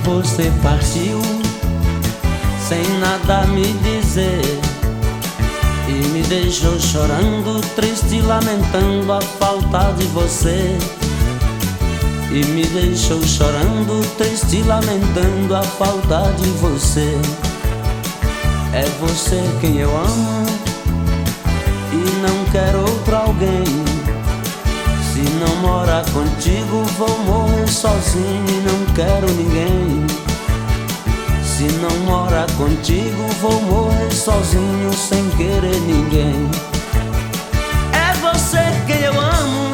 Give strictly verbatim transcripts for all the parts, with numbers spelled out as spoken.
você partiu sem nada me dizer e me deixou chorando, triste, lamentando a falta de você. E me deixou chorando, triste, lamentando a falta de você. É você quem eu amo e não quero outro alguém. Se não morar contigo vou morrer sozinho e não quero ninguém. Se não morar contigo vou morrer sozinho sem querer ninguém. É você quem eu amo,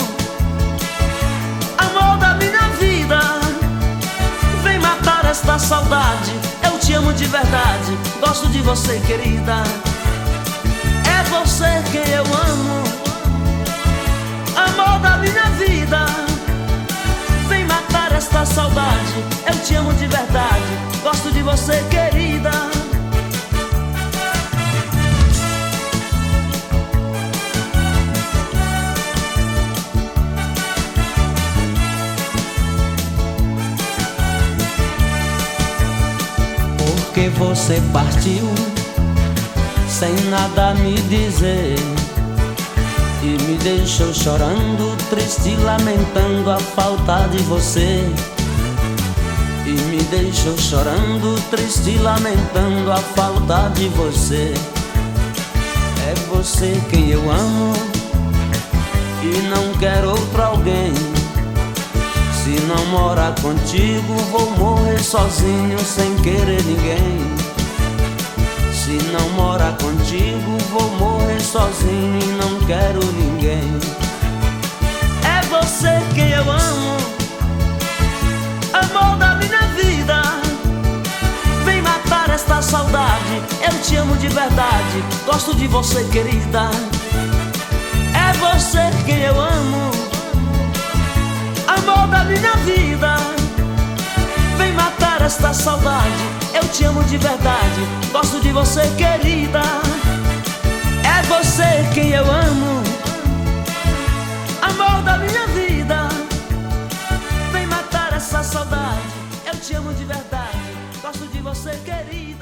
amor da minha vida. Vem matar esta saudade, eu te amo de verdade, gosto de você, querida. É você quem eu amo, amor da minha vida. Vem matar esta saudade, eu te amo de verdade, gosto de você, querida. Porque você partiu sem nada me dizer e me deixou chorando, triste, lamentando a falta de você. E me deixou chorando, triste, lamentando a falta de você. É você quem eu amo e não quero outro alguém. Se não morar contigo vou morrer sozinho sem querer ninguém. Se não morar contigo vou morrer sozinho e não quero ninguém. É você quem eu amo, amor da minha vida. Vem matar esta saudade, eu te amo de verdade, gosto de você, querida. É você quem eu amo, amor da minha vida. Vem matar esta saudade, eu te amo de verdade, gosto de você, querida. É você quem eu amo, amor da minha vida. Vem matar essa saudade, eu te amo de verdade, gosto de você, querida.